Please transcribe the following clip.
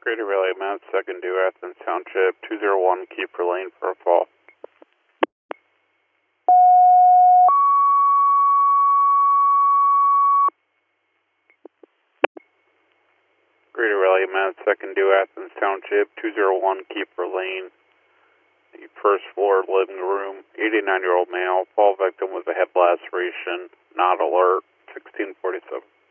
Greater Raleigh, Mount Second due Athens Township, 201 Keeper Lane for a fall. Greater Raleigh, Mount Second due Athens Township, 201 Keeper Lane. The first floor living room, 89-year-old male, fall victim with a head laceration, not alert, 1647.